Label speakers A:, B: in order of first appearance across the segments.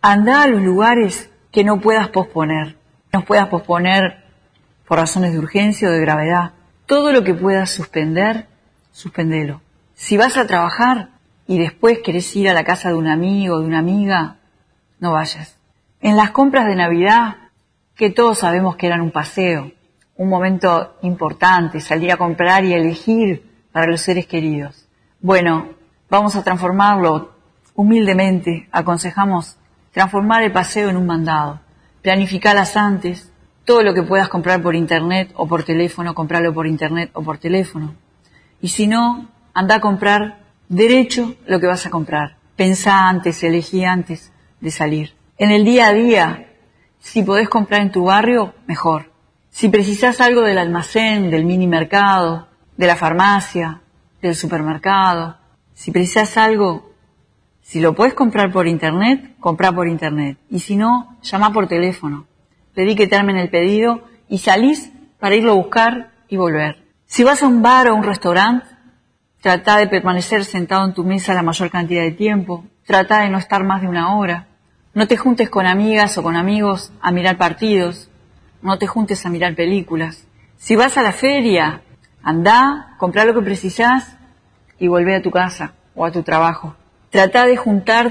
A: Andá a los lugares que no puedas posponer. No puedas posponer por razones de urgencia o de gravedad. Todo lo que puedas suspender, suspendelo. Si vas a trabajar y después querés ir a la casa de un amigo o de una amiga, no vayas. En las compras de Navidad, que todos sabemos que eran un paseo, un momento importante, salir a comprar y elegir para los seres queridos. Bueno, vamos a transformarlo humildemente, aconsejamos transformar el paseo en un mandado. Planificalas antes, todo lo que puedas comprar por internet o por teléfono, comprarlo por internet o por teléfono. Y si no, anda a comprar derecho lo que vas a comprar. Pensá antes, elegí antes de salir. En el día a día, si podés comprar en tu barrio, mejor. Si precisás algo del almacén, del mini mercado, de la farmacia, del supermercado, si precisás algo, si lo podés comprar por internet, comprá por internet. Y si no, llamá por teléfono. Pedí que te armen el pedido y salís para irlo a buscar y volver. Si vas a un bar o a un restaurante, tratá de permanecer sentado en tu mesa la mayor cantidad de tiempo. Tratá de no estar más de 1 hora. No te juntes con amigas o con amigos a mirar partidos. No te juntes a mirar películas. Si vas a la feria, andá, comprá lo que precisás y volvé a tu casa o a tu trabajo. Tratá de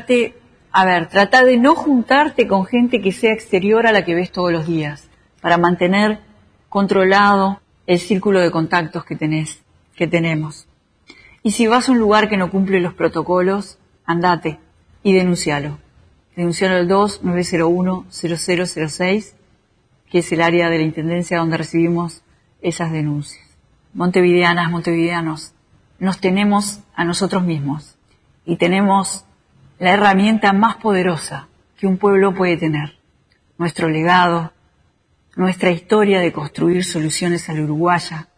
A: no juntarte con gente que sea exterior a la que ves todos los días, para mantener controlado el círculo de contactos que tenemos. Y si vas a un lugar que no cumple los protocolos, andate y denuncialo. Denuncialo al 2901-0006, que es el área de la Intendencia donde recibimos esas denuncias. Montevideanas, montevideanos, nos tenemos a nosotros mismos y tenemos la herramienta más poderosa que un pueblo puede tener. Nuestro legado, nuestra historia de construir soluciones a la uruguaya,